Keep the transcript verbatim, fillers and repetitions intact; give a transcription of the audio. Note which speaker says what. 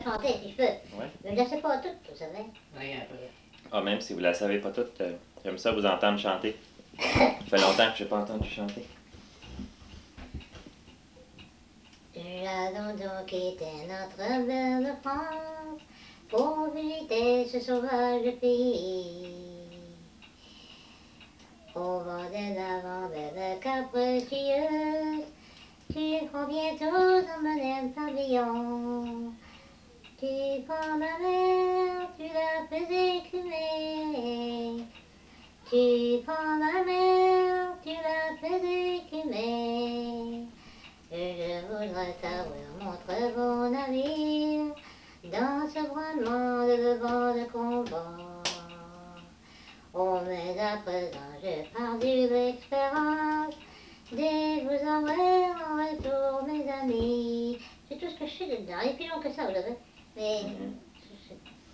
Speaker 1: chanter si je peux.
Speaker 2: Ouais.
Speaker 1: Mais je ne sais pas tout, vous savez.
Speaker 3: Rien un peu.
Speaker 2: Ah, même si vous la savez pas toutes, euh, j'aime ça vous entendre chanter. Ça fait longtemps que je n'ai pas entendu chanter.
Speaker 1: Nous allons donc quitter notre belle France pour visiter ce sauvage pays. Au vent de l'avant, belle capricieuse, tu prends bientôt dans mon pavillon. Tu prends ma mère, tu la fais écumer. Tu prends ma mère, tu la fais écumer. Et je voudrais savoir mon très bon navire dans ce branlement de vent de combat. Oh, mais à présent j'ai perdu l'expérience. Dès que vous enverrai en retour, mes amis. C'est tout ce que je sais dedans. Et puis long que ça, vous savez. Mais